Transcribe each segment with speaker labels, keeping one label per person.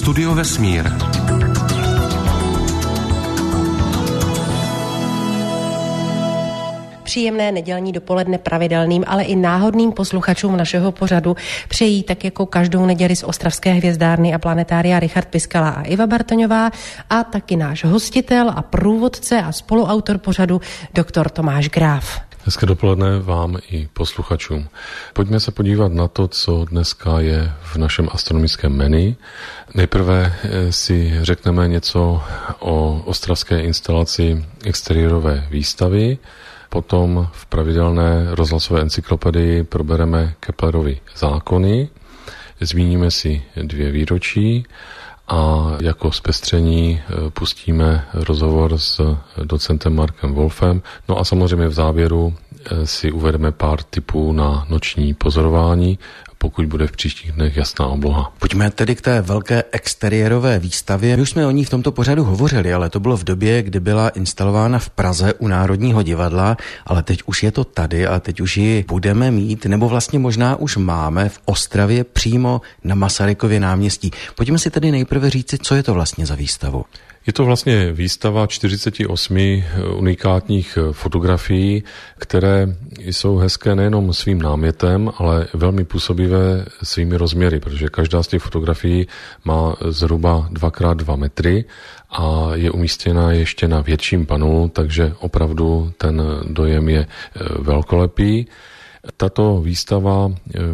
Speaker 1: Studio Vesmír.
Speaker 2: Příjemné nedělní dopoledne pravidelným, ale i náhodným posluchačům našeho pořadu přejí tak jako každou neděli z ostravské hvězdárny a planetária Richard Piskala a Iva Bartoňová a taky náš hostitel a průvodce a spoluautor pořadu doktor Tomáš Gráf.
Speaker 3: Hezké dopoledne vám i posluchačům. Pojďme se podívat na to, co dneska je v našem astronomickém menu. Nejprve si řekneme něco o ostravské instalaci exteriérové výstavy. Potom v pravidelné rozhlasové encyklopedii probereme Keplerovy zákony, zmíníme si 2 výročí a jako zpestření pustíme rozhovor s docentem Markem Wolfem. No a samozřejmě v závěru si uvedeme pár tipů na noční pozorování, pokud bude v příštích dnech jasná obloha.
Speaker 4: Pojďme tedy k té velké exteriérové výstavě. My už jsme o ní v tomto pořadu hovořili, ale to bylo v době, kdy byla instalována v Praze u Národního divadla, ale teď už je to tady a teď už ji budeme mít, nebo vlastně možná už máme v Ostravě přímo na Masarykově náměstí. Pojďme si tedy nejprve říci, co je to vlastně za výstavu.
Speaker 3: Je to vlastně výstava 48 unikátních fotografií, které jsou hezké nejenom svým námětem, ale velmi působivé svými rozměry, protože každá z těch fotografií má zhruba 2x2 metry a je umístěna ještě na větším panelu, takže opravdu ten dojem je velkolepý. Tato výstava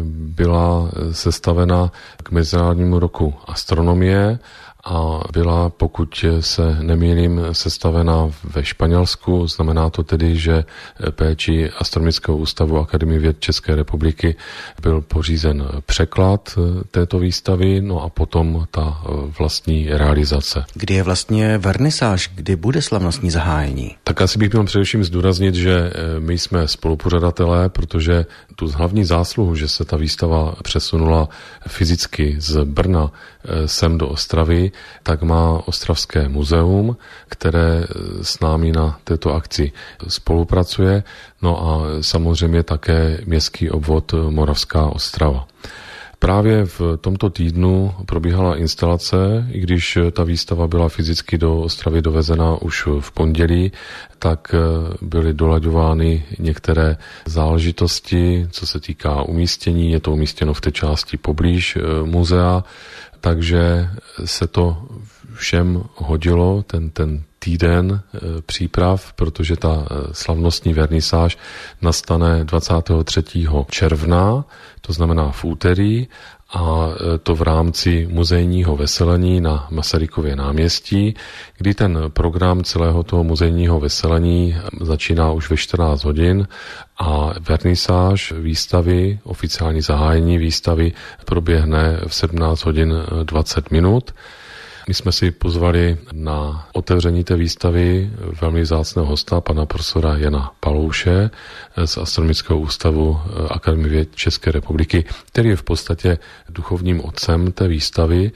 Speaker 3: byla sestavena k Mezinárodnímu roku astronomie a byla, pokud se nemýlím, sestavena ve Španělsku. Znamená to tedy, že péči Astronomického ústavu Akademie věd České republiky byl pořízen překlad této výstavy, no a potom ta vlastní realizace.
Speaker 4: Kdy je vlastně vernisáž, kdy bude slavnostní zahájení?
Speaker 3: Tak asi bych měl především zdůraznit, že my jsme spolupořadatelé, protože tu hlavní zásluhu, že se ta výstava přesunula fyzicky z Brna sem do Ostravy, tak má Ostravské muzeum, které s námi na této akci spolupracuje, no a samozřejmě také městský obvod Moravská Ostrava. Právě v tomto týdnu probíhala instalace, i když ta výstava byla fyzicky do Ostravy dovezena už v pondělí, tak byly dolaďovány některé záležitosti, co se týká umístění. Je to umístěno v té části poblíž muzea, takže se to všem hodilo, ten týden příprav, protože ta slavnostní vernisáž nastane 23. června, to znamená v úterý, a to v rámci muzejního veselení na Masarykově náměstí, kdy ten program celého toho muzejního veselení začíná už ve 14 hodin a vernisáž výstavy, oficiální zahájení výstavy proběhne v 17 hodin 20 minut. My jsme si pozvali na otevření té výstavy velmi vzácného hosta, pana profesora Jana Palouše z Astronomického ústavu Akademie věd České republiky, který je v podstatě duchovním otcem té výstavy.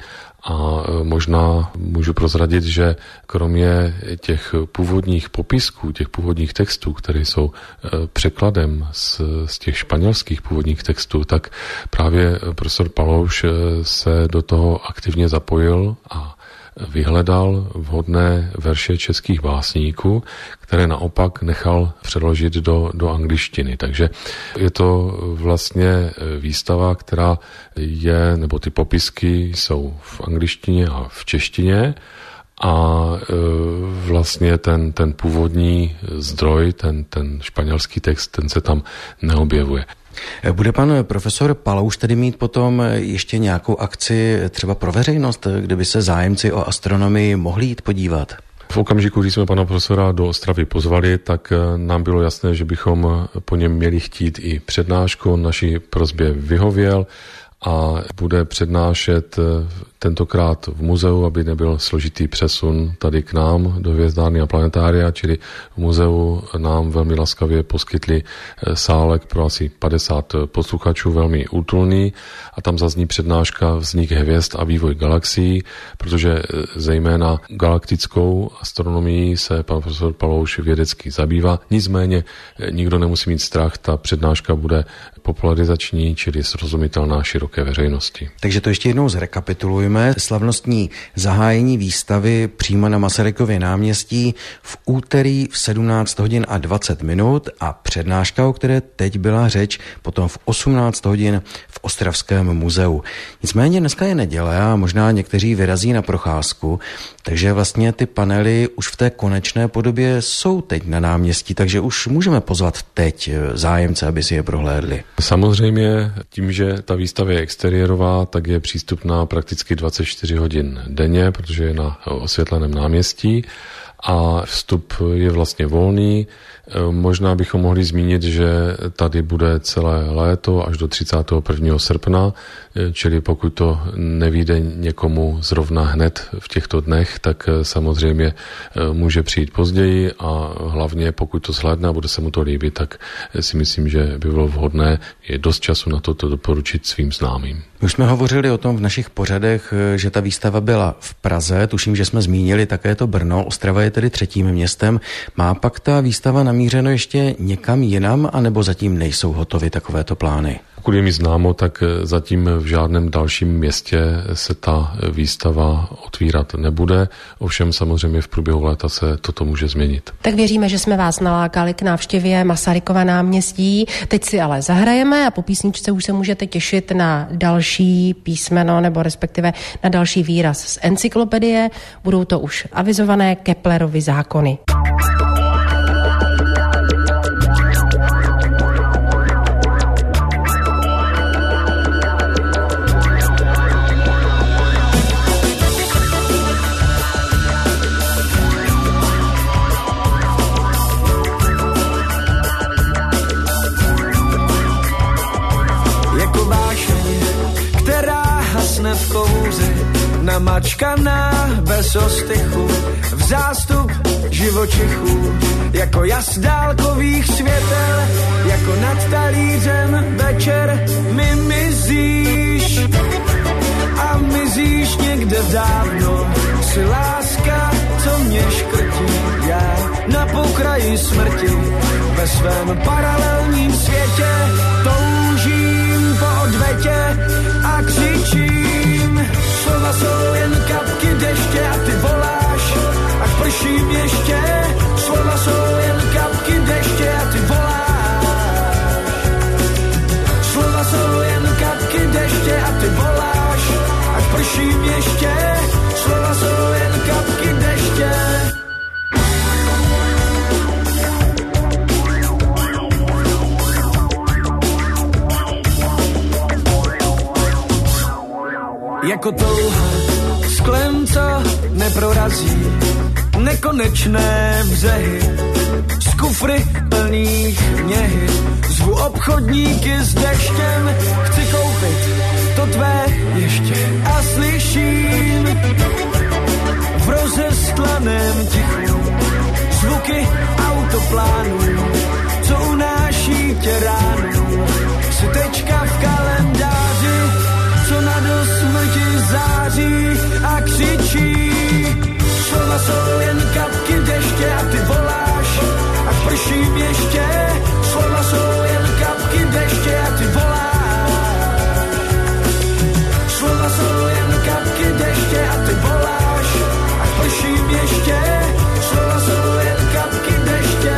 Speaker 3: A možná můžu prozradit, že kromě těch původních popisků, těch původních textů, které jsou překladem z těch španělských původních textů, tak právě profesor Palouš se do toho aktivně zapojil a vyhledal vhodné verše českých básníků, které naopak nechal přeložit do angličtiny. Takže je to vlastně výstava, která je, nebo ty popisky jsou v angličtině a v češtině a vlastně ten původní zdroj, ten španělský text, ten se tam neobjevuje.
Speaker 4: Bude pan profesor Palouš tedy mít potom ještě nějakou akci třeba pro veřejnost, kde by se zájemci o astronomii mohli jít podívat?
Speaker 3: V okamžiku, kdy jsme pana profesora do Ostravy pozvali, tak nám bylo jasné, že bychom po něm měli chtít i přednášku. Naší prosbě vyhověl a bude přednášet tentokrát v muzeu, aby nebyl složitý přesun tady k nám do hvězdárny a planetária, čili v muzeu nám velmi laskavě poskytli sálek pro asi 50 posluchačů, velmi útulný, a tam zazní přednáška Vznik hvězd a vývoj galaxií, protože zejména galaktickou astronomií se pan profesor Palouš vědecky zabývá. Nicméně nikdo nemusí mít strach, ta přednáška bude popularizační, čili srozumitelná široké široké veřejnosti.
Speaker 4: Takže to ještě jednou zrekapitulujeme. Slavnostní zahájení výstavy přímo na Masarykově náměstí v úterý v 17 hodin a 20 minut a přednáška, o které teď byla řeč, potom v 18 hodin v Ostravském muzeu. Nicméně dneska je neděle a možná někteří vyrazí na procházku, takže vlastně ty panely už v té konečné podobě jsou teď na náměstí, takže už můžeme pozvat teď zájemce, aby si je prohlédli.
Speaker 3: Samozřejmě tím, že ta výstava je exteriérová, tak je přístupná prakticky 24 hodin denně, protože je na osvětleném náměstí a vstup je vlastně volný. Možná bychom mohli zmínit, že tady bude celé léto až do 31. srpna, čili pokud to nevyjde někomu zrovna hned v těchto dnech, tak samozřejmě může přijít později a hlavně pokud to shlédne a bude se mu to líbit, tak si myslím, že by bylo vhodné, je dost času na to doporučit svým známým.
Speaker 4: Už jsme hovořili o tom v našich pořadech, že ta výstava byla v Praze, tuším, že jsme zmínili také to Brno, Ostrava je tedy třetím městem. Má pak ta výstava namířeno ještě někam jinam, anebo zatím nejsou hotovy takovéto plány?
Speaker 3: Pokud je mi známo, tak zatím v žádném dalším městě se ta výstava otvírat nebude. Ovšem samozřejmě v průběhu léta se toto může změnit.
Speaker 2: Tak věříme, že jsme vás nalákali k návštěvě Masarykova náměstí. Teď si ale zahrajeme a po písničce už se můžete těšit na další písmeno nebo respektive na další výraz z encyklopedie. Budou to už avizované Keplerovy zákony.
Speaker 1: Namačkaná bez ostychu, v zástup živočichů, jako jas dálkových světel, jako nad talířem večer mi mizíš a mizíš někde dávno, si láska, co mě škrtí, já na pokraji smrti, ve svém paralelním světě toužím po odvetě a křičím. Slova jsou jen kapky deště a ty voláš, až prším ještě. Slova jsou jen kapky deště a ty voláš. Slova jsou jen kapky deště a ty voláš, až prším ještě. Slova jsou jen kapky deště. Jako touha sklem, co neprorazí nekonečné břehy, z kufry plných něhy, zvu obchodníky s deštěm, chci koupit to tvé ještě a slyším v rozestlaném tichu zvuky autoplánů, co unáší tě ránu, si tečka v kalendáři, co na do smrti září a křičí. Slova jsou jen kapky deště a ty voláš, až prším ještě. Slova jsou jen kapky deště a ty voláš. Slova jsou jen kapky deště a ty voláš, až prším ještě. Slova jsou jen kapky deště.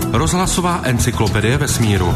Speaker 5: Rozhlasová encyklopedie vesmíru.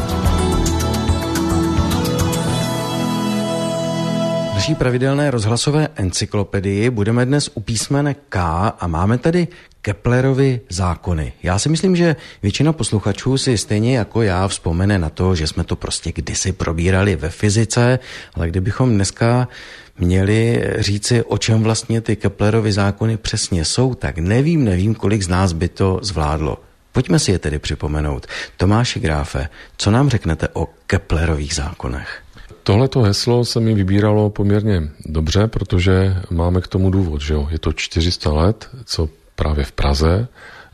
Speaker 4: V naší pravidelné rozhlasové encyklopedii budeme dnes u písmene K a máme tady Keplerovy zákony. Já si myslím, že většina posluchačů si stejně jako já vzpomene na to, že jsme to prostě kdysi probírali ve fyzice, ale kdybychom dneska měli říci, o čem vlastně ty Keplerovy zákony přesně jsou, tak nevím, kolik z nás by to zvládlo. Pojďme si je tedy připomenout. Tomáši Gráfe, co nám řeknete o Keplerových zákonech?
Speaker 3: Tohleto heslo se mi vybíralo poměrně dobře, protože máme k tomu důvod, že jo? Je to 400 let, co právě v Praze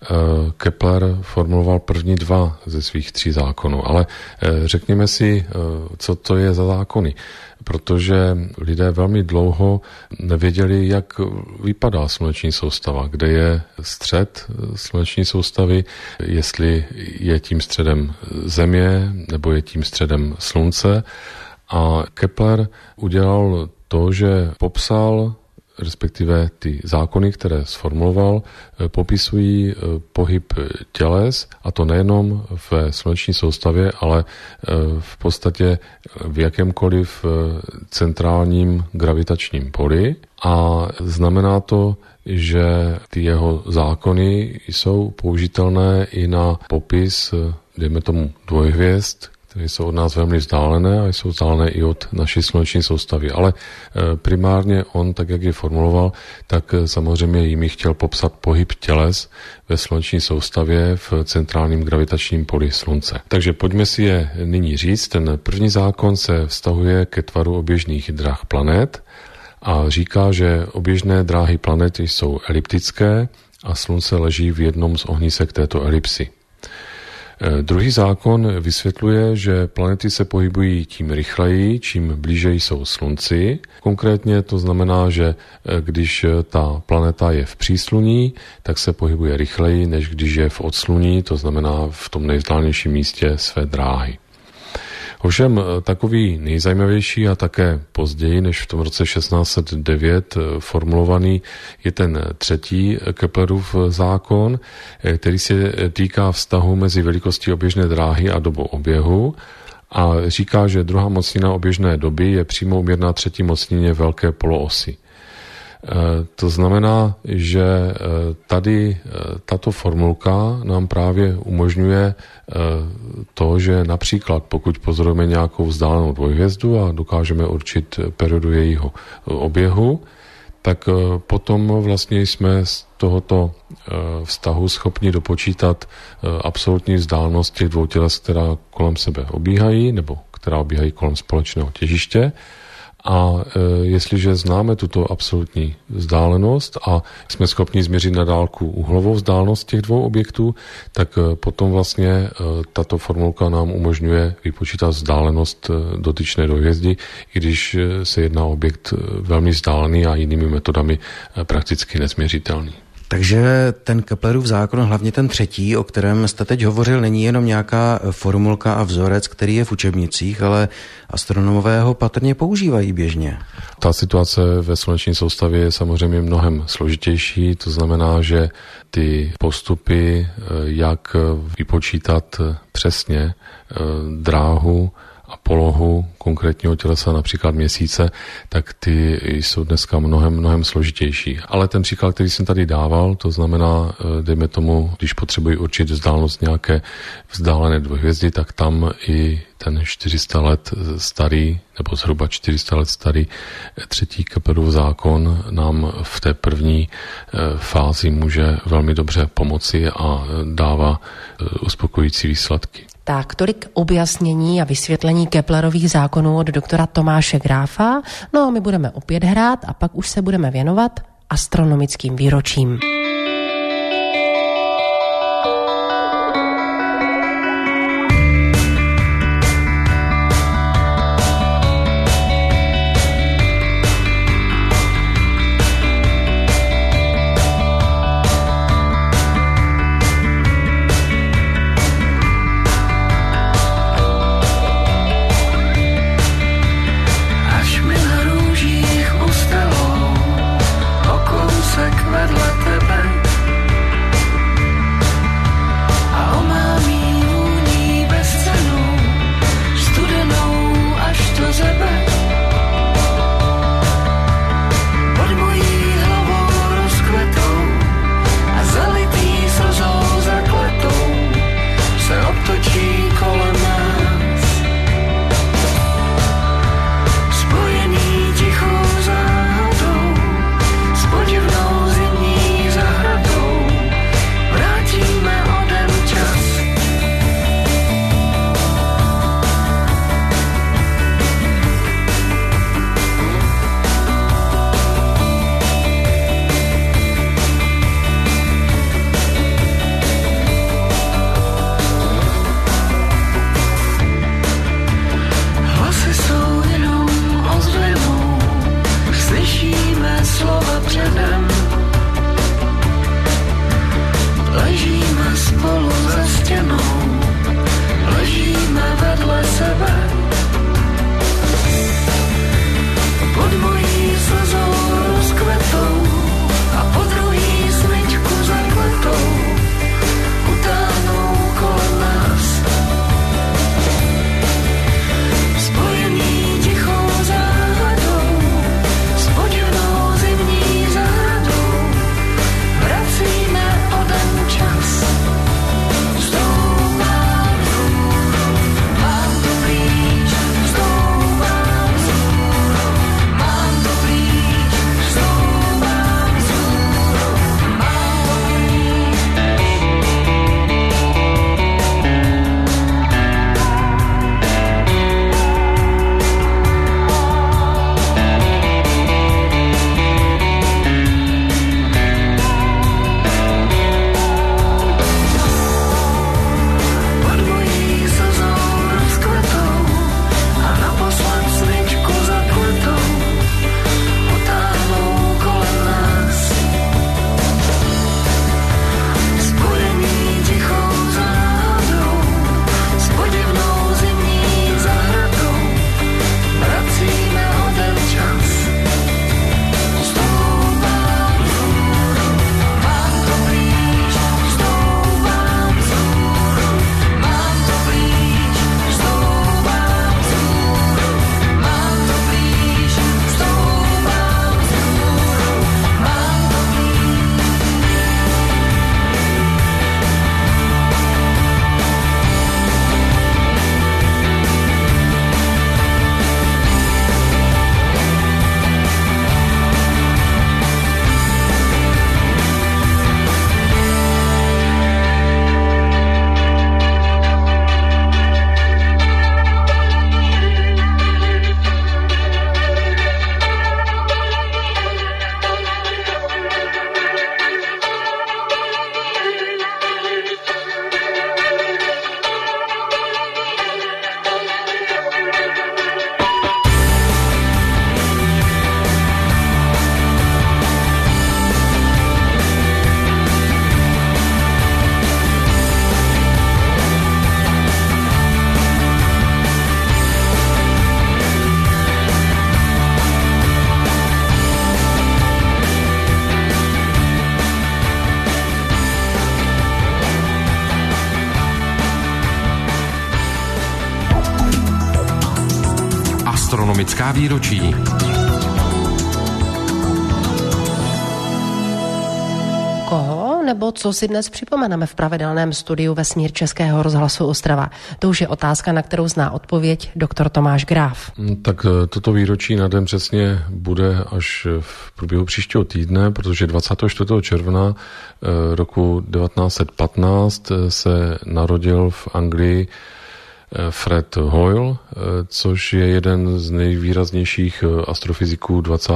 Speaker 3: Kepler formuloval první 2 ze svých 3 zákonů. Ale řekněme si, co to je za zákony, protože lidé velmi dlouho nevěděli, jak vypadá sluneční soustava, kde je střed sluneční soustavy, jestli je tím středem Země nebo je tím středem Slunce. A Kepler udělal to, že popsal, respektive ty zákony, které sformuloval, popisují pohyb těles, a to nejenom v sluneční soustavě, ale v podstatě v jakémkoliv centrálním gravitačním poli. A znamená to, že ty jeho zákony jsou použitelné i na popis, dejme tomu, dvojhvězd, které jsou od nás velmi vzdálené a jsou vzdálené i od naší sluneční soustavy. Ale primárně on, tak jak je formuloval, tak samozřejmě jimi chtěl popsat pohyb těles ve sluneční soustavě v centrálním gravitačním poli Slunce. Takže pojďme si je nyní říct. Ten první zákon se vztahuje ke tvaru oběžných drah planet a říká, že oběžné dráhy planet jsou eliptické a Slunce leží v jednom z ohnisek této elipsy. Druhý zákon vysvětluje, že planety se pohybují tím rychleji, čím blíže jsou Slunci. Konkrétně to znamená, že když ta planeta je v přísluní, tak se pohybuje rychleji, než když je v odsluní, to znamená v tom nejvzdálenějším místě své dráhy. Ovšem takový nejzajímavější a také později, než v tom roce 1609 formulovaný, je ten třetí Keplerův zákon, který se týká vztahu mezi velikostí oběžné dráhy a dobou oběhu a říká, že druhá mocnina oběžné doby je přímo úměrná třetí mocnině velké poloosy. To znamená, že tady tato formulka nám právě umožňuje to, že například pokud pozorujeme nějakou vzdálenou dvojhvězdu a dokážeme určit periodu jejího oběhu, tak potom vlastně jsme z tohoto vztahu schopni dopočítat absolutní vzdálenost těch dvou těles, která kolem sebe obíhají nebo která obíhají kolem společného těžiště. A jestliže známe tuto absolutní vzdálenost a jsme schopni změřit na dálku úhlovou vzdálenost těch dvou objektů, tak potom vlastně tato formulka nám umožňuje vypočítat vzdálenost dotyčné dvojhvězdy, i když se jedná o objekt velmi vzdálený a jinými metodami prakticky nezměřitelný.
Speaker 4: Takže ten Keplerův zákon, hlavně ten třetí, o kterém jste teď hovořil, není jenom nějaká formulka a vzorec, který je v učebnicích, ale astronomové ho patrně používají běžně.
Speaker 3: Ta situace ve sluneční soustavě je samozřejmě mnohem složitější, to znamená, že ty postupy, jak vypočítat přesně dráhu a polohu konkrétního tělesa, například Měsíce, tak ty jsou dneska mnohem složitější. Ale ten příklad, který jsem tady dával, to znamená, dejme tomu, když potřebuji určit vzdálenost nějaké vzdálené dvojhvězdy, tak tam i ten 400 let starý, nebo zhruba 400 let starý třetí Keplerův zákon nám v té první fázi může velmi dobře pomoci a dává uspokojící výsledky.
Speaker 2: Tak, tolik objasnění a vysvětlení Keplerových zákonů od doktora Tomáše Gráfa. No a my budeme opět hrát a pak už se budeme věnovat astronomickým výročím.
Speaker 1: Vedle tebe
Speaker 5: Astronomická výročí.
Speaker 2: Koho nebo co si dnes připomeneme v pravidelném studiu Vesmír Českého rozhlasu Ostrava? To už je otázka, na kterou zná odpověď doktor Tomáš Gráf.
Speaker 3: Tak toto výročí na den přesně bude až v průběhu příštího týdne, protože 24. června roku 1915 se narodil v Anglii Fred Hoyle, což je jeden z nejvýraznějších astrofyziků 20.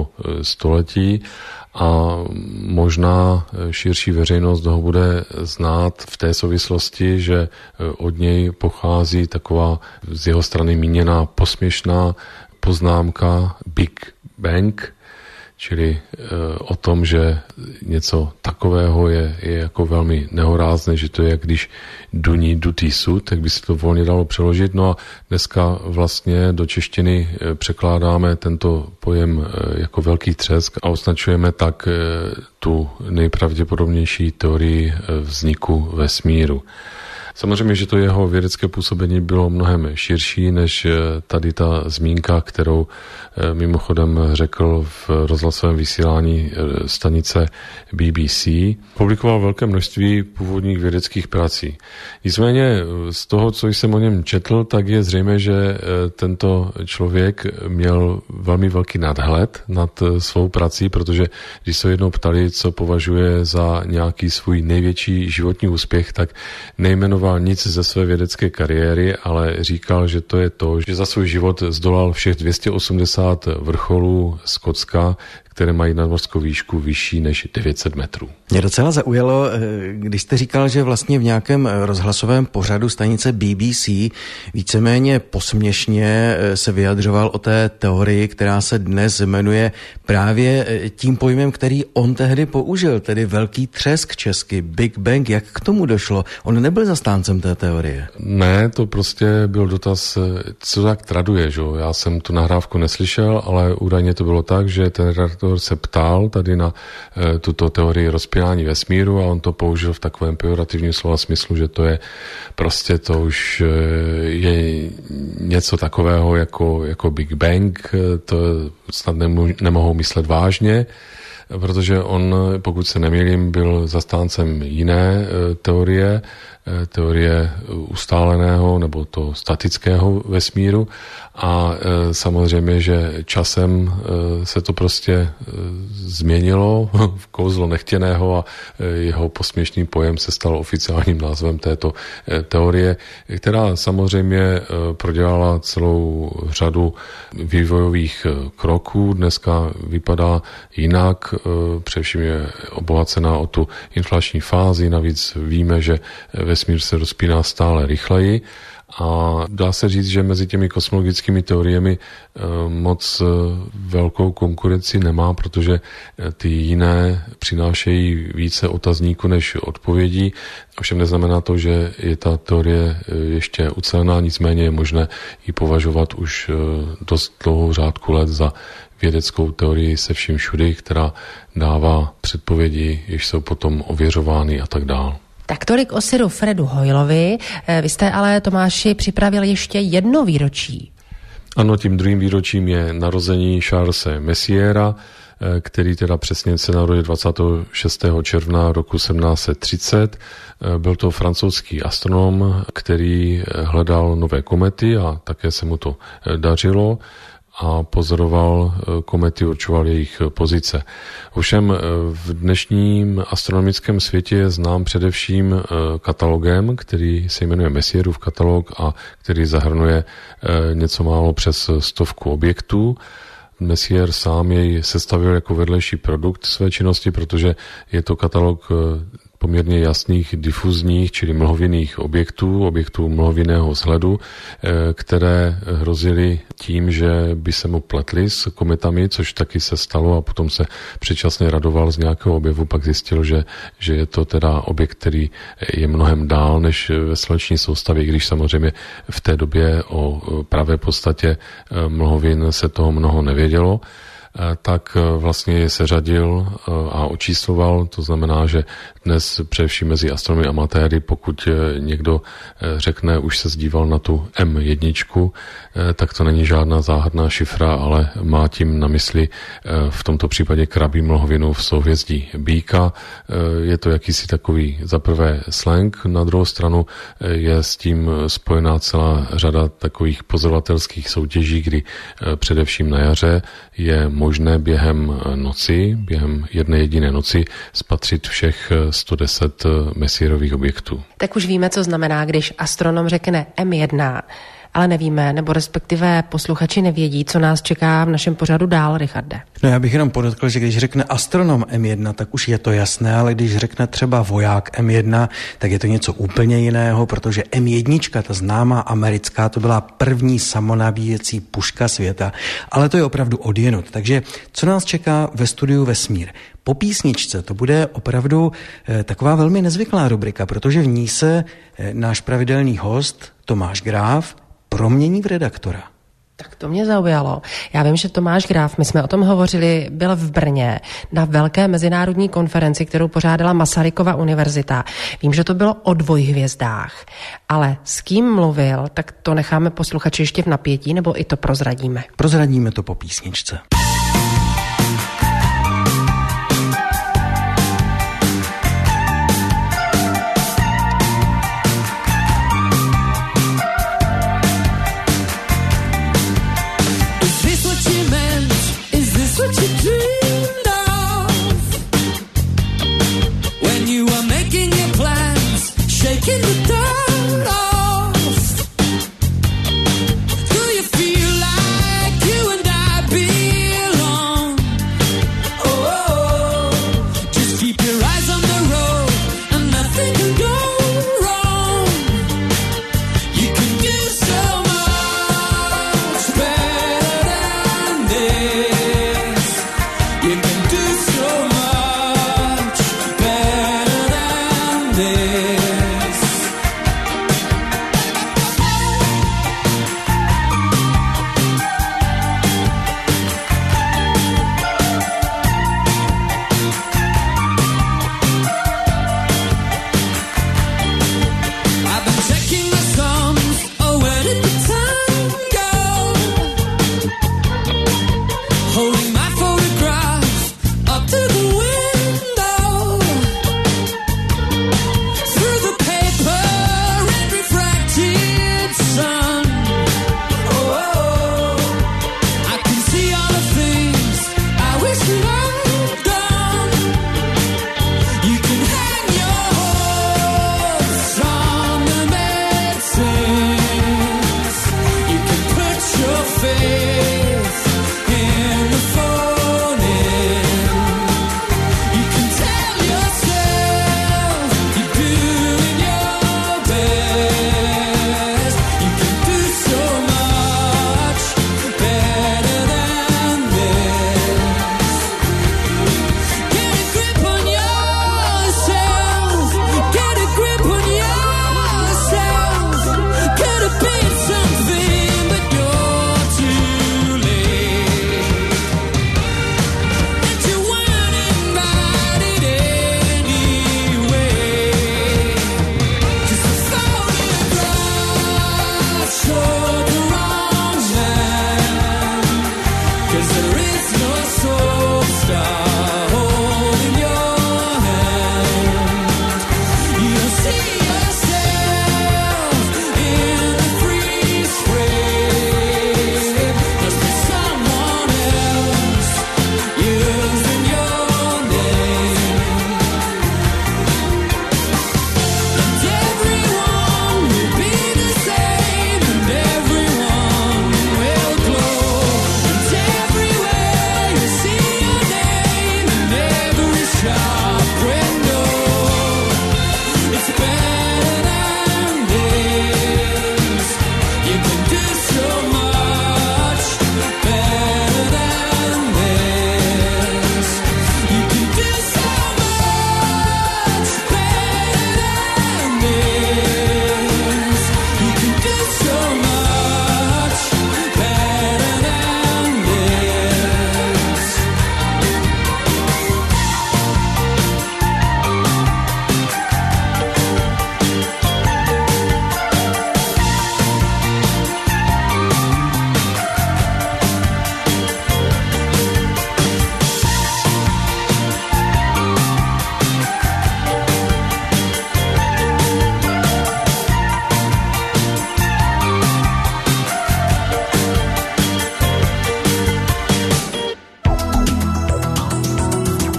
Speaker 3: století a možná širší veřejnost ho bude znát v té souvislosti, že od něj pochází taková z jeho strany míněná posměšná poznámka Big Bang, čili o tom, že něco takového je jako velmi nehorázné, že to je, jak když duní dutý sud, tak by se to volně dalo přeložit. No a dneska vlastně do češtiny překládáme tento pojem jako velký třesk a označujeme tak tu nejpravděpodobnější teorii vzniku vesmíru. Samozřejmě, že to jeho vědecké působení bylo mnohem širší než tady ta zmínka, kterou mimochodem řekl v rozhlasovém vysílání stanice BBC. Publikoval velké množství původních vědeckých prací. Nicméně z toho, co jsem o něm četl, tak je zřejmé, že tento člověk měl velmi velký nadhled nad svou prací, protože když se jednou ptali, co považuje za nějaký svůj největší životní úspěch, tak nejmenoval nic ze své vědecké kariéry, ale říkal, že to je to, že za svůj život zdolal všech 280 vrcholů z Kocka, které mají nadmořskou výšku vyšší než 900 metrů.
Speaker 4: Mě docela zaujalo, když jste říkal, že vlastně v nějakém rozhlasovém pořadu stanice BBC víceméně posměšně se vyjadřoval o té teorii, která se dnes jmenuje právě tím pojmem, který on tehdy použil, tedy velký třesk česky, Big Bang. Jak k tomu došlo? On nebyl zastáncem té teorie.
Speaker 3: Ne, to prostě byl dotaz, co tak traduje, že? Já jsem tu nahrávku neslyšel, ale údajně to bylo tak, že ten redaktor se ptal tady na tuto teorii rozpínání vesmíru a on to použil v takovém pejorativním slova smyslu, že to je prostě, to už je něco takového jako Big Bang, to snad nemohou myslet vážně, protože on, pokud se nemýlím, byl zastáncem jiné teorie ustáleného nebo to statického vesmíru a samozřejmě, že časem se to prostě změnilo v kouzlo nechtěného a jeho posměšný pojem se stal oficiálním názvem této teorie, která samozřejmě prodělala celou řadu vývojových kroků. Dneska vypadá jinak, především je obohacená o tu inflační fázi, navíc víme, že vesmír se rozpíná stále rychleji a dá se říct, že mezi těmi kosmologickými teoriemi moc velkou konkurenci nemá, protože ty jiné přinášejí více otazníků než odpovědí. Ovšem neznamená to, že je ta teorie ještě ucelená, nicméně je možné ji považovat už dost dlouhou řádku let za vědeckou teorii se vším všudy, která dává předpovědi, jež jsou potom ověřovány a tak dále.
Speaker 2: Tak tolik o Siru Fredu Hoylovi. Vy jste ale, Tomáši, připravil ještě jedno výročí.
Speaker 3: Ano, tím druhým výročím je narození Charlese Messiera, který teda přesně se narodil 26. června roku 1730. Byl to francouzský astronom, který hledal nové komety a také se mu to dařilo a pozoroval komety, určoval jejich pozice. Ovšem v dnešním astronomickém světě je znám především katalogem, který se jmenuje Messierův katalog a který zahrnuje něco málo přes 100 objektů. Messier sám jej sestavil jako vedlejší produkt své činnosti, protože je to katalog poměrně jasných difuzních, čili mlhovinných objektů mlhovinného vzhledu, které hrozily tím, že by se mu pletly s kometami, což taky se stalo a potom se předčasně radoval z nějakého objevu, pak zjistil, že je to teda objekt, který je mnohem dál než ve sluneční soustavě, když samozřejmě v té době o pravé podstatě mlhovin se toho mnoho nevědělo. tak vlastně je seřadil a očísloval. To znamená, že dnes především mezi astronomy amatéry, pokud někdo řekne, už se zdíval na tu M1, tak to není žádná záhadná šifra, ale má tím na mysli v tomto případě Krabí mlhovinu v souhvězdí Býka. Je to jakýsi takový zaprvé slang, na druhou stranu je s tím spojená celá řada takových pozorovatelských soutěží, kdy především na jaře je možné během noci, během jedné jediné noci spatřit všech 110 Messierových objektů.
Speaker 2: Tak už víme, co znamená, když astronom řekne M1, ale nevíme, nebo respektive posluchači nevědí, co nás čeká v našem pořadu dál, Richarde.
Speaker 4: No já bych jenom podotkl, že když řekne astronom M1, tak už je to jasné, ale když řekne třeba voják M1, tak je to něco úplně jiného, protože M1, ta známá americká, to byla první samonabíjecí puška světa, ale to je opravdu odjenut. Takže co nás čeká ve studiu Vesmír? Po písničce to bude opravdu taková velmi nezvyklá rubrika, protože v ní se náš pravidelný host Tomáš Gráf promění v redaktora.
Speaker 2: Tak to mě zaujalo. Já vím, že Tomáš Gráf, my jsme o tom hovořili, byl v Brně na velké mezinárodní konferenci, kterou pořádala Masarykova univerzita. Vím, že to bylo o dvojhvězdách, ale s kým mluvil, tak to necháme posluchači ještě v napětí, nebo i to prozradíme?
Speaker 4: Prozradíme to po písničce.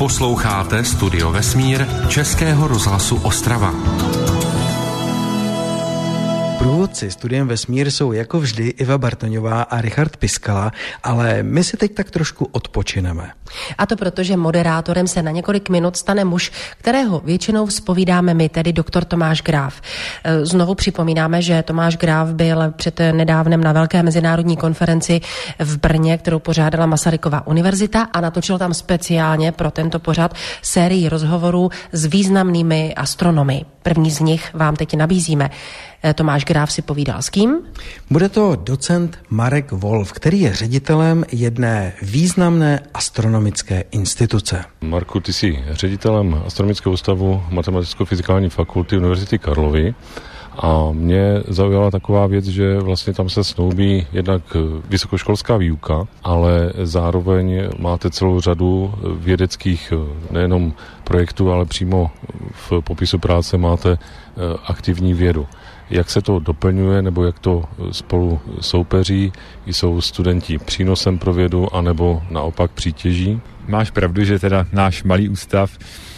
Speaker 5: Posloucháte Studio Vesmír Českého rozhlasu Ostrava.
Speaker 4: Průvodci Studiem Vesmír jsou jako vždy Iva Bartoňová a Richard Piskala, ale my si teď tak trošku odpočineme.
Speaker 2: A to proto, že moderátorem se na několik minut stane muž, kterého většinou zpovídáme my, tedy doktor Tomáš Gráf. Znovu připomínáme, že Tomáš Gráf byl před nedávnem na velké mezinárodní konferenci v Brně, kterou pořádala Masarykova univerzita a natočil tam speciálně pro tento pořad sérii rozhovorů s významnými astronomy. První z nich vám teď nabízíme. Tomáš Gráf si povídal s kým?
Speaker 4: Bude to docent Marek Wolf, který je ředitelem jedné významné astronomické instituce.
Speaker 3: Marku, ty jsi ředitelem Astronomického ústavu Matematicko-fyzikální fakulty Univerzity Karlovy a mě zaujala taková věc, že vlastně tam se snoubí jednak vysokoškolská výuka, ale zároveň máte celou řadu vědeckých nejenom projektů, ale přímo v popisu práce máte aktivní vědu. Jak se to doplňuje, nebo jak to spolu soupeří? Jsou studenti přínosem pro vědu, anebo naopak přítěží?
Speaker 6: Máš pravdu, že teda náš malý ústav,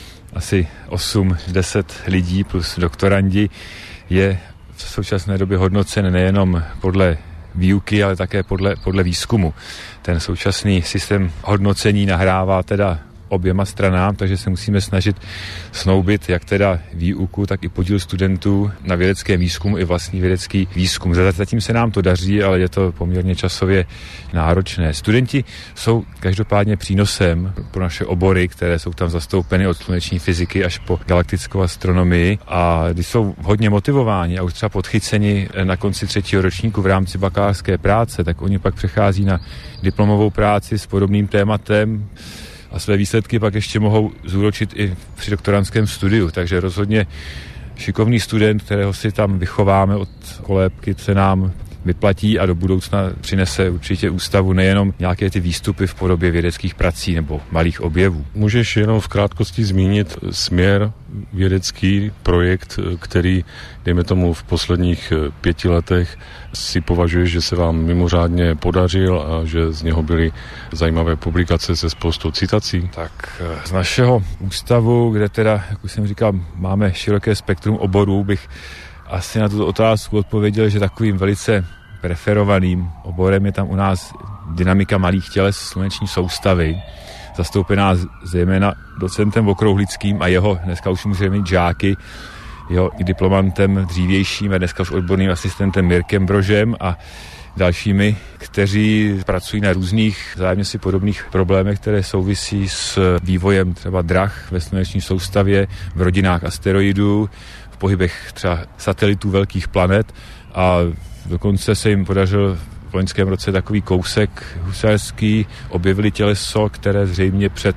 Speaker 6: asi 8-10 lidí plus doktorandi, je v současné době hodnocen nejenom podle výuky, ale také podle výzkumu. Ten současný systém hodnocení nahrává teda oběma stranám, takže se musíme snažit snoubit jak teda výuku, tak i podíl studentů na vědeckém výzkumu i vlastní vědecký výzkum. Zatím se nám to daří, ale je to poměrně časově náročné. Studenti jsou každopádně přínosem pro naše obory, které jsou tam zastoupeny od sluneční fyziky až po galaktickou astronomii, a když jsou hodně motivováni a už třeba podchyceni na konci 3. ročníku v rámci bakalářské práce, tak oni pak přechází na diplomovou práci s podobným tématem a své výsledky pak ještě mohou zúročit i při doktorandském studiu. Takže rozhodně šikovný student, kterého si tam vychováme od kolébky, se nám vyplatí a do budoucna přinese určitě ústavu nejenom nějaké ty výstupy v podobě vědeckých prací nebo malých objevů.
Speaker 3: Můžeš jenom v krátkosti zmínit směr vědecký projekt, který, dejme tomu, v posledních 5 letech si považuješ, že se vám mimořádně podařil a že z něho byly zajímavé publikace se spoustou citací?
Speaker 6: Tak z našeho ústavu, kde teda, jak už jsem říkal, máme široké spektrum oborů, bych asi na tuto otázku odpověděl, že takovým velice preferovaným oborem je tam u nás dynamika malých těles sluneční soustavy, zastoupená zejména docentem Okrouhlickým a jeho, dneska už můžeme mít žáky, jeho diplomantem dřívějším a dneska už odborným asistentem Mirkem Brožem a dalšími, kteří pracují na různých vzájemně si podobných problémech, které souvisí s vývojem třeba drah ve sluneční soustavě, v rodinách asteroidů, v pohybech třeba satelitů velkých planet, a dokonce se jim podařil v loňském roce takový kousek husarský, objevili těleso, které zřejmě před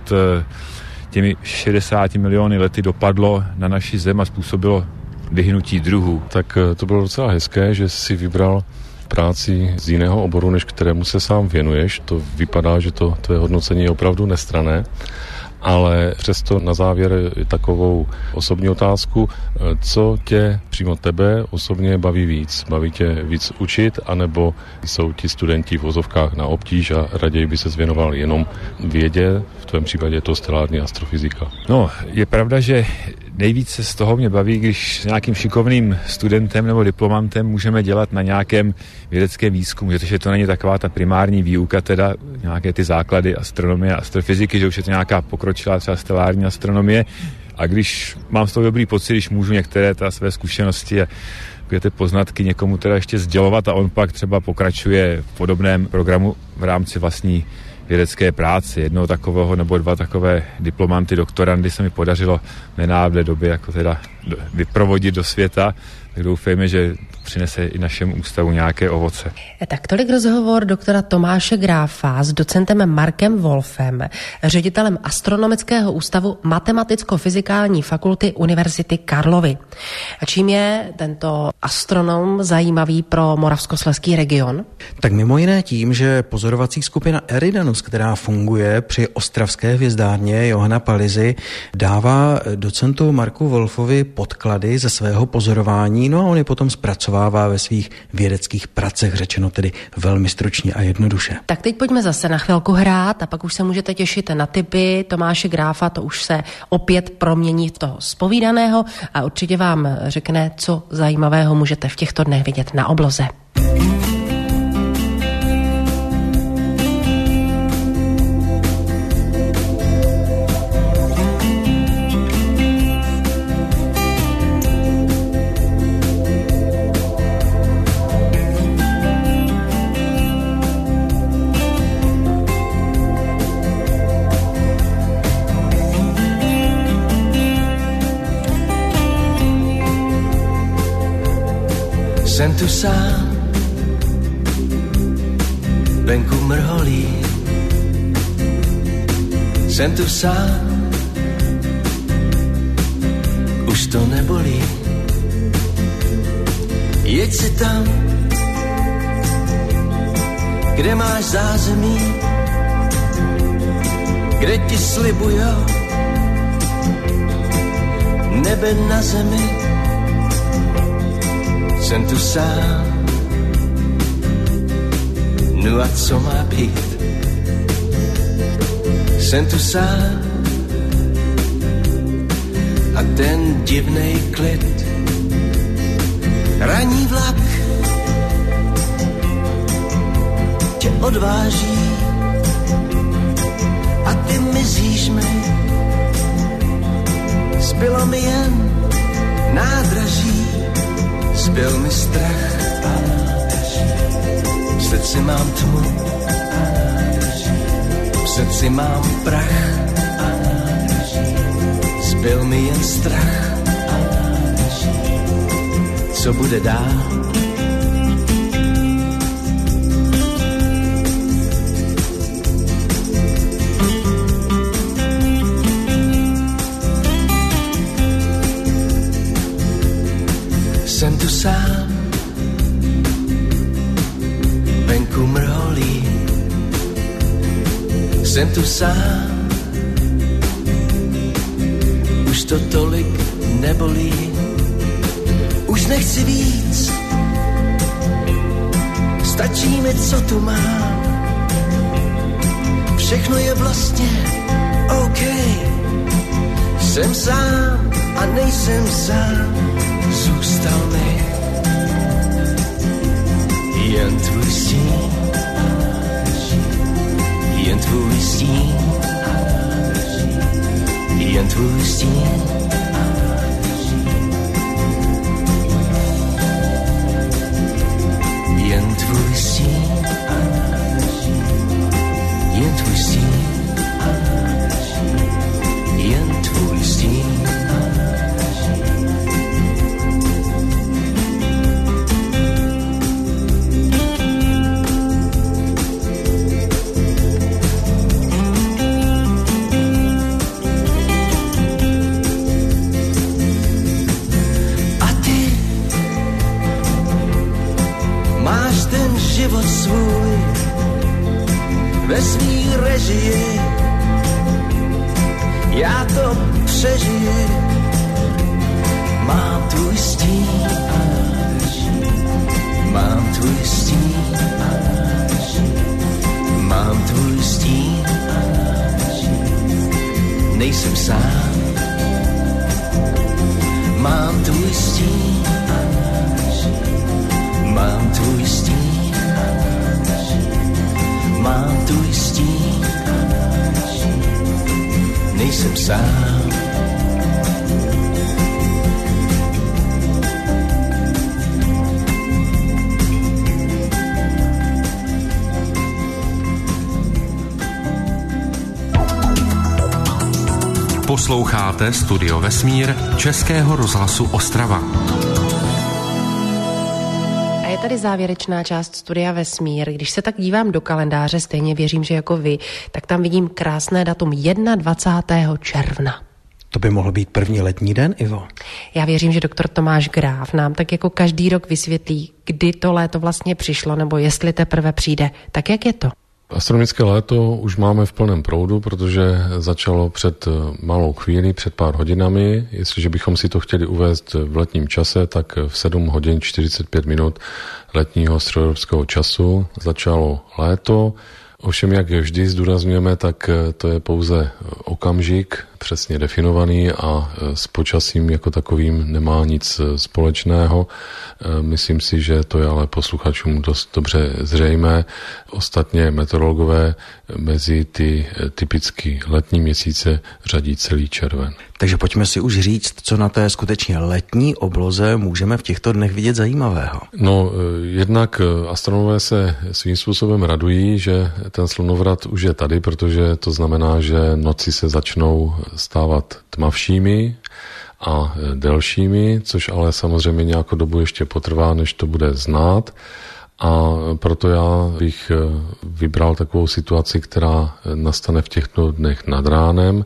Speaker 6: těmi 60 miliony lety dopadlo na naši Zem a způsobilo vyhnutí druhů.
Speaker 3: Tak to bylo docela hezké, že si vybral práci z jiného oboru, než kterému se sám věnuješ. To vypadá, že to tvé hodnocení je opravdu nestranné. Ale přesto na závěr takovou osobní otázku. Co tě, přímo tebe, osobně baví víc? Baví tě víc učit, anebo jsou ti studenti v vozovkách na obtíž a raději by se věnoval jenom vědě? V tvém případě je to stelární astrofyzika.
Speaker 6: No, je pravda, že nejvíce z toho mě baví, když s nějakým šikovným studentem nebo diplomantem můžeme dělat na nějakém vědeckém výzkumu, protože to není taková ta primární výuka, teda nějaké ty základy astronomie a astrofyziky, že už je to nějaká pokročilá třeba stelární astronomie, a když mám z toho dobrý pocit, když můžu některé své zkušenosti a ty poznatky někomu teda ještě sdělovat a on pak třeba pokračuje v podobném programu v rámci vlastní vědecké práci. Jednoho takového nebo 2 takové diplomanty, doktorandy se mi podařilo v nenávlé době jako teda vyprovodit do světa, tak doufejme, že přinese i našemu ústavu nějaké ovoce.
Speaker 2: Tak tolik rozhovor doktora Tomáše Gráfa s docentem Markem Wolfem, ředitelem Astronomického ústavu Matematicko-fyzikální fakulty Univerzity Karlovy. A čím je tento astronom zajímavý pro Moravskoslezský region?
Speaker 4: Tak mimo jiné tím, že pozorovací skupina Eridanus, která funguje při ostravské hvězdárně Johana Palizy, dává docentu Marku Wolfovi podklady ze svého pozorování, no a on je potom zpracovává ve svých vědeckých pracech, řečeno tedy velmi stručně a jednoduše.
Speaker 2: Tak teď pojďme zase na chvilku hrát a pak už se můžete těšit na tipy Tomáše Gráfa, to už se opět promění v toho zpovídaného a určitě vám řekne, co zajímavého můžete v těchto dnech vidět na obloze.
Speaker 1: Jsem tu sám, venku mrholí. Jsem tu sám, už to nebolí. Jeď si tam, kde máš zázemí, kde ti slibujou nebe na zemi. Jsem tu sám, no a co má být? Jsem tu sám a ten divnej klid. Ranní vlak tě odváží a ty mizíš mi. Zbylo mi jen nádraží. Zbyl mi strach, v srdci mám tmu, v srdci mám prach, zbyl mi jen strach, co bude dál. Jsem tu sám, venku mrholí. Jsem tu sám, už to tolik nebolí. Už nechci víc, stačí mi, co tu mám. Všechno je vlastně OK. Jsem sám a nejsem sám. Zůstal mi jen tvůj stín, jen tvůj stín, jen tvůj stín. Jen tvůj stín, jen tvůj stín, jen tvůj stín. Život svůj ve svý režii, já to přežiji. Mám tvůj stín, mám tvůj stín, mám tvůj stín. Nejsem sám, mám tvůj stín, mám tvůj stín. Mám tvůj stín, nejsem sám.
Speaker 5: Posloucháte Studio Vesmír Českého rozhlasu Ostrava.
Speaker 2: Je tady závěrečná část Studia Vesmír. Když se tak dívám do kalendáře, stejně věřím, že jako vy, tak tam vidím krásné datum 21. června.
Speaker 4: To by mohl být první letní den, Ivo.
Speaker 2: Já věřím, že doktor Tomáš Gráf nám tak jako každý rok vysvětlí, kdy to léto vlastně přišlo, nebo jestli teprve přijde. Tak jak je to?
Speaker 3: Astronomické léto už máme v plném proudu, protože začalo před malou chvíli, před pár hodinami. Jestliže bychom si to chtěli uvést v letním čase, tak v 7 hodin 45 minut letního středoevropského času začalo léto. Ovšem, jak vždy zdůrazňujeme, tak to je pouze okamžik přesně definovaný a s počasím jako takovým nemá nic společného. Myslím si, že to je ale posluchačům dost dobře zřejmé. Ostatně meteorologové mezi ty typicky letní měsíce řadí celý červen.
Speaker 4: Takže pojďme si už říct, co na té skutečně letní obloze můžeme v těchto dnech vidět zajímavého.
Speaker 3: No, jednak astronomové se svým způsobem radují, že ten slunovrat už je tady, protože to znamená, že noci se začnou stávat tmavšími a delšími, což ale samozřejmě nějakou dobu ještě potrvá, než to bude znát. A proto já bych vybral takovou situaci, která nastane v těchto dnech nad ránem,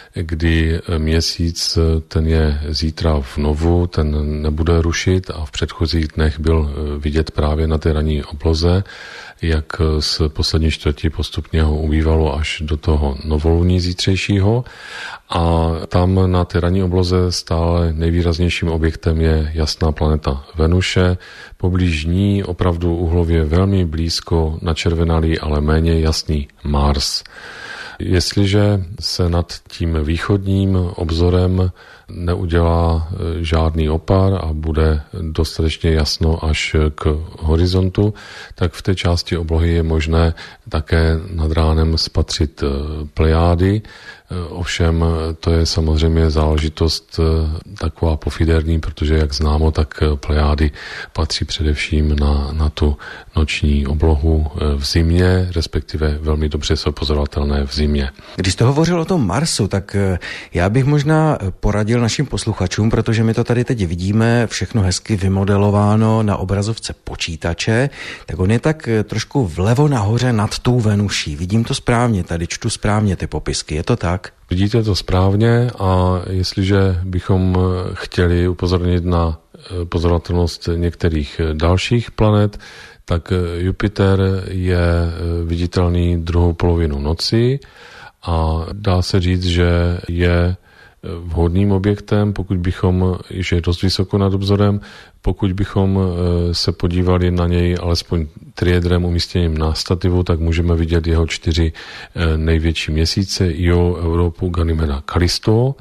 Speaker 3: kdy měsíc, ten je zítra v novu, ten nebude rušit a v předchozích dnech byl vidět právě na té ranní obloze, jak z poslední čtvrti postupně ho ubývalo až do toho novoluní zítřejšího. A tam na té ranní obloze stále nejvýraznějším objektem je jasná planeta Venuše. Poblíž ní opravdu uhlově velmi blízko načervenalý, ale méně jasný Mars. Jestliže se nad tím východním obzorem neudělá žádný opar a bude dostatečně jasno až k horizontu, tak v té části oblohy je možné také nad ránem spatřit plejády. Ovšem to je samozřejmě záležitost taková pofiderní, protože jak známo, tak plejády patří především na tu noční oblohu v zimě, respektive velmi dobře jsou pozorovatelné v zimě.
Speaker 4: Když jste hovořil o tom Marsu, tak já bych možná poradil našim posluchačům, protože my to tady teď vidíme všechno hezky vymodelováno na obrazovce počítače, tak on je tak trošku vlevo nahoře nad tou Venuší. Vidím to správně, tady čtu správně ty popisky, je to tak?
Speaker 3: Vidíte to správně a jestliže bychom chtěli upozornit na pozorovatelnost některých dalších planet, tak Jupiter je viditelný druhou polovinu noci a dá se říct, že je vhodným objektem, pokud bychom, že je dost vysoko nad obzorem, pokud bychom se podívali na něj alespoň triedrem umístěným na stativu, tak můžeme vidět jeho 4 největší měsíce, Io, Europu, Ganymeda, Callisto.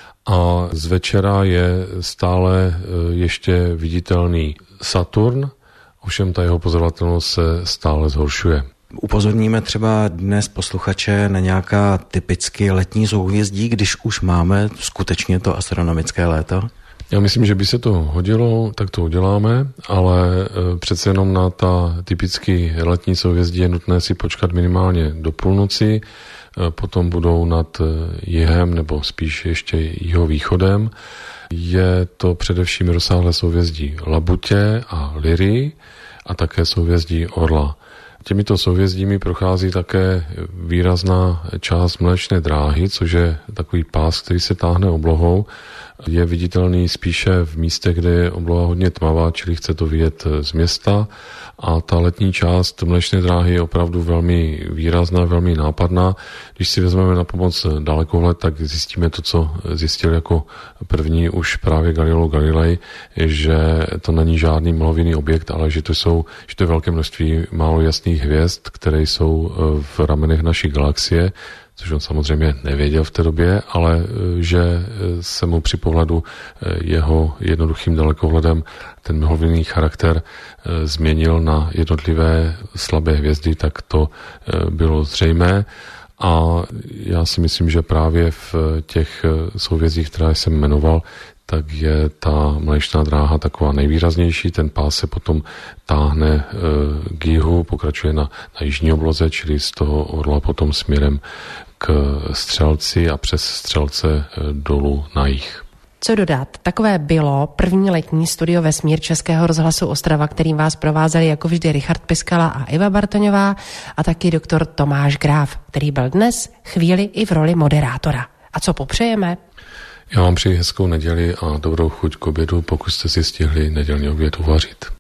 Speaker 3: A z večera je stále ještě viditelný Saturn, ovšem ta jeho pozorovatelnost se stále zhoršuje.
Speaker 4: Upozorníme třeba dnes posluchače na nějaká typicky letní souhvězdí, když už máme skutečně to astronomické léto?
Speaker 3: Já myslím, že by se to hodilo, tak to uděláme, ale přece jenom na ta typicky letní souhvězdí je nutné si počkat minimálně do půlnoci, potom budou nad jihem nebo spíš ještě jihovýchodem. Je to především rozsáhlé souhvězdí Labutě a Lyrii a také souhvězdí Orla. Těmito souhvězdími prochází také výrazná část Mléčné dráhy, což je takový pás, který se táhne oblohou. Je viditelný spíše v místech, kde je obloha hodně tmavá, čili chce to vidět z města. A ta letní část Mléčné dráhy je opravdu velmi výrazná, velmi nápadná. Když si vezmeme na pomoc dalekohled, tak zjistíme to, co zjistil jako první už právě Galileo Galilei, že to není žádný mlhovinný objekt, ale že to je velké množství málo jasných hvězd, které jsou v ramenech naší galaxie, což on samozřejmě nevěděl v té době, ale že se mu při pohledu jeho jednoduchým dalekohledem ten mlhovinný charakter změnil na jednotlivé slabé hvězdy, tak to bylo zřejmé. A já si myslím, že právě v těch souhvězdích, které jsem jmenoval, tak je ta Mléčná dráha taková nejvýraznější. Ten pás se potom táhne k jihu, pokračuje na jižní obloze, čili z toho Orla potom směrem k Střelci a přes Střelce dolů na jih.
Speaker 2: Co dodat? Takové bylo první letní studio Vesmír Českého rozhlasu Ostrava, kterým vás provázeli jako vždy Richard Piskala a Iva Bartoňová a taky doktor Tomáš Gráf, který byl dnes chvíli i v roli moderátora. A co popřejeme?
Speaker 3: Já vám přeji hezkou neděli a dobrou chuť k obědu, pokud jste si stihli nedělní oběd uvařit.